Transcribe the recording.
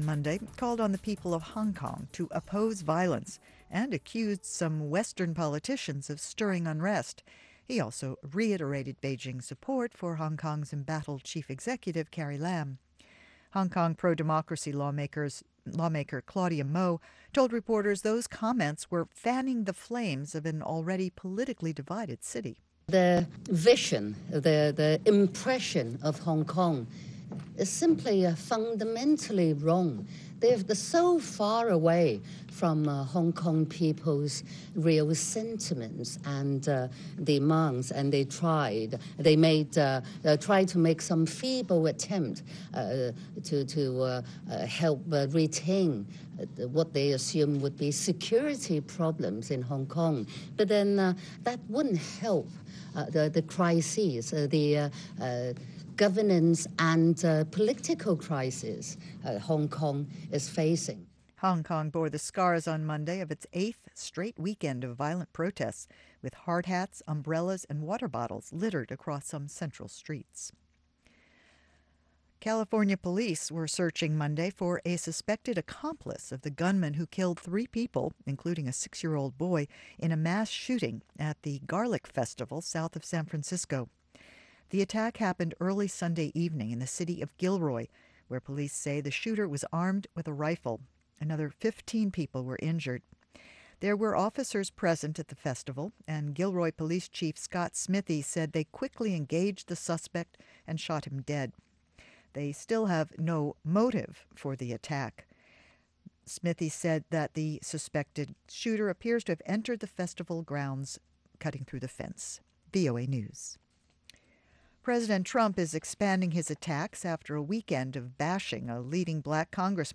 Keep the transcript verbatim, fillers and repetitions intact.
Monday called on the people of Hong Kong to oppose violence and accused some Western politicians of stirring unrest. He also reiterated Beijing's support for Hong Kong's embattled chief executive, Carrie Lam. Hong Kong pro-democracy lawmakers, lawmaker Claudia Mo told reporters those comments were fanning the flames of an already politically divided city. The vision, the, the impression of Hong Kong is simply uh, fundamentally wrong. They're, they're so far away from uh, Hong Kong people's real sentiments and uh, demands, and they tried, they made, uh, uh, tried to make some feeble attempt uh, to, to uh, uh, help uh, retain uh, what they assume would be security problems in Hong Kong. But then uh, that wouldn't help uh, the, the crises, uh, the uh, uh, governance and uh, political crisis uh, Hong Kong is facing. Hong Kong bore the scars on Monday of its eighth straight weekend of violent protests, with hard hats, umbrellas, and water bottles littered across some central streets. California police were searching Monday for a suspected accomplice of the gunman who killed three people, including a six-year-old boy, in a mass shooting at the Garlic Festival south of San Francisco. The attack happened early Sunday evening in the city of Gilroy, where police say the shooter was armed with a rifle. Another fifteen people were injured. There were officers present at the festival, and Gilroy Police Chief Scott Smithy said they quickly engaged the suspect and shot him dead. They still have no motive for the attack. Smithy said that the suspected shooter appears to have entered the festival grounds, cutting through the fence. V O A News. President Trump is expanding his attacks after a weekend of bashing a leading black congressman